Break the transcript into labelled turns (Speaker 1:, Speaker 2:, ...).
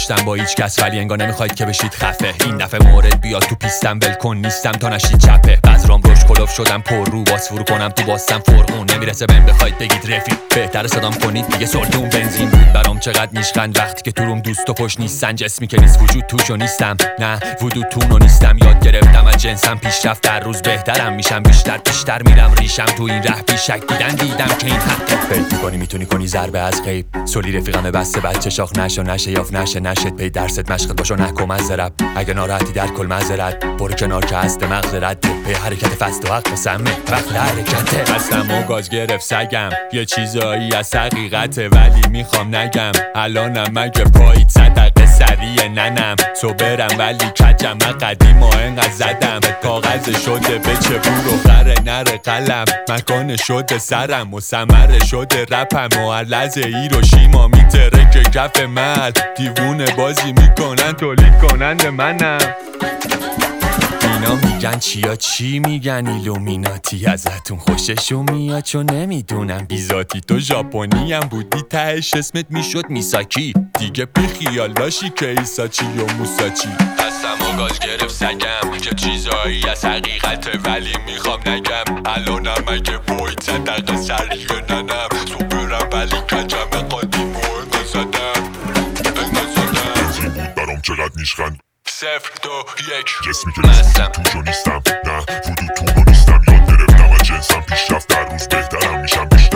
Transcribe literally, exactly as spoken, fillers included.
Speaker 1: داشتم با هیچ کس، ولی انگار نمیخواید که بشید خفه. این دفعه مورد بیاد تو پیستم، ولکن نیستم تا نشید چپه. بذرام روش کلوف شدم پر رو، باز فرو کنم تو باستم فرقون. نمیرسه بهم بخواید بگید رفیق، بهتره صدام کنید دیگه سلطون. بنزین بود برام چقدر نیشخند وقتی که تو روم دوست و پشت نیستن. جسمی که نیست وجود توشو نیستم، نه وجودتونو نیستم. یاد گرفتم از جنسم پیشرفت، در روز بهترم میشم، بیشتر بیشتر میرم ریشم تو این ره. بیشک دیدن دیدم که این حقه. فکر میکنی میتونی کنی ضربه از غیب، سولی رفیقمه بسته بچه شاخ نشو نشه یاف نشه نشد پی درست مشقت باشو نکو مزرب. اگه ناراحتی در کل مزرد برو کنار که هست مغز رد پی حرکت فست و حق سمه وقت حرکته. هستم و گاز گرفت سگم، یه چیزایی از حقیقته ولی میخوام نگم. الانم مگه پایید صدقه سریع ننم، صبرم ولی کجم. من قدیم و انقدر زدم کاغذ شده به چه برو غره نره قلم. مکان شده سرم و سمره شده رپم و لحظه هیروشیما میتره که کف مل. دیوونه بازی میکنن تولید کنند منم. اینا میگن چیا چی میگن ایلومیناتی، ازتون خوششون میاد چون نمیدونم بیزاتی. تو ژاپنی هم بودی تهش اسمت میشد میساکی، دیگه بی خیال باشی که ایساچی و موساچی. هستم و گاز گرفت سگم، یه چیزایی از حقیقته ولی میخوام نگم. الانم مگه بوید صدقه سریع ننم، صبرم ولی کجم قدیم و انگا زدم انگا زدم.
Speaker 2: بنزین بود برام چقدر نیشخند،
Speaker 1: صفر دو یک
Speaker 2: جسمی که نیستم توشو نیستم، نه وجود تو رو نیستم. یاد گرفتم از جنسم پیشرفت، در روز بهترم میشم بیشتر